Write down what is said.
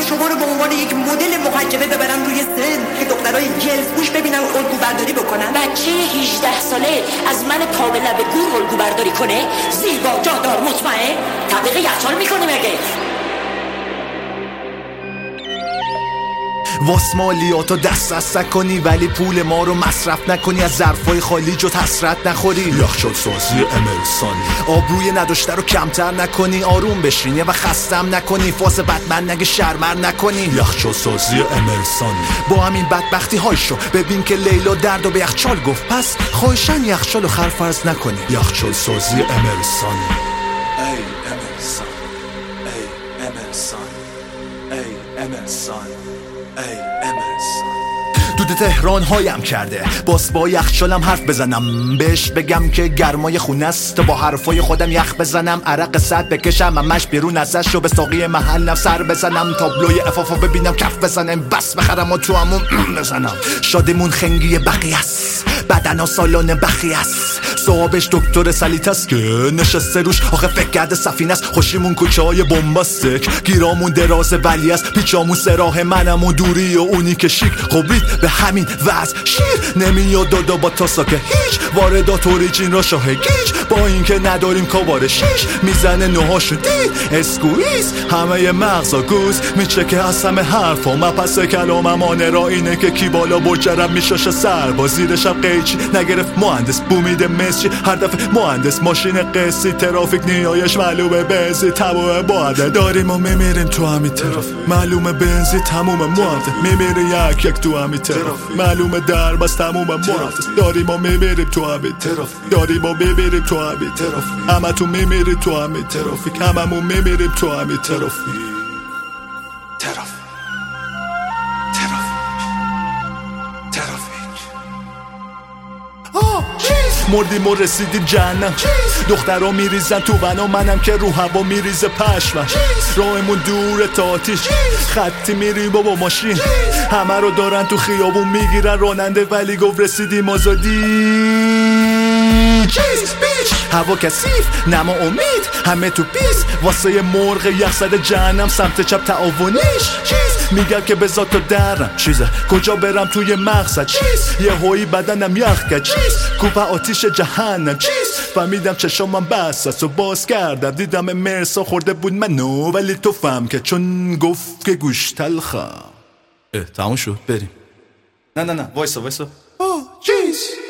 شما رو به عنوان یک مدل محجبه ببرن روی سن که دخترای جنس‌پوش ببینن الگو برداری بکنن. بچه 18 ساله از من پا به لب گور الگو برداری کنه؟ زیبا، جادار، مطمئن تبلیغ یخچال میکنی مگه؟ واس مالیاتو دست از کنی ولی پول ما رو مصرف نکنی، از ظرفای خالی جت حسرت نخوری. یخچال سازی امرسان آبروی نداشته رو کمتر نکنی، آروم بشینی و خستم نکنی، فاز بدمن نگه شرمر نکنی. یخچال سازی امرسان با همین بدبختی هایشو ببین که لیلا درد و به یخچال گفت، پس خواهشن یخچالو خرفرز نکنی. یخچال سازی امرسان. ای امرسان، ای امرسان، ای امرسان، ای امرسان. دود تهران هایم کرده، باس با یخچالم حرف بزنم، بهش بگم که گرمای خونه است، با حرفای خودم یخ بزنم، عرق سد بکشم همش بیرون ازش، رو به ساقی محلم سر بزنم، تابلوی افافو ببینم کف بزنم، بس بخرم و تو همون بزنم. شادیمون خنگی بقیه است، بدن و سالن بخی است، صاحبش دکتر سلیت است که نشسته روش، آخه فکر کرده سفینه است. خوشیمون کوچه های بومباستیک، گیرامون دراز ولی است، پیچامون سراح منم و دوری و اونی که شیک. خبرید به همین وضع شیر نمیاد دادا با تاسا که هیچ، واردات اوریجین را شاهگیج، با اینکه نداریم کابار شیش، میزنه نوهاشو دید اسکویز، همه مغزا گوز میچکه از همه حرفا. مپس کلامم آنه را اینه که کی بالا برجرم میشاشه سر، با زیرشم قیچی نگرفت مهندس بومیده مسچی، هر دفعه مهندس ماشین قصی، ترافیک نیایش معلومه بنزی تمومه باده، داریم و میمیریم تو همین طرف، معلومه بنزی تمومه مهندس، میمیره یک تو همین طرف، معلومه در بس تمومه مهندس، داریم و میمیریم تو همین طرف، داریم و میمیریم تو همین طرف، همه تو میمیریم تو همین ترافیک، هممون میمیریم تو همین ترافیک. مردیم و رسیدیم جهنم، دخترها میریزن تو بنا، منم که رو هوا میریزه پشمم، راهمون دوره تا آتیش، خطی میریم با ماشین، همه رو دارن تو خیابون میگیرن راننده، ولی گفت رسیدیم آزادی. هوا کثیف نما امید همه تو پیس، واسه مرغ یخ زده جهنم سمت چپ تعاونیش، میگم که بذار تو درم چیزه، کجا برم توی مقصد چیز، یه هوی بدنم یخ که چیز، کوپه آتیش جهنم چیز، فهمیدم چشامم بس است و باز کردم، دیدم مرسا خورده بود منو، ولی تو فهم که چون گفت که گوش تلخم. تموم شد بریم. نه وایسا چیز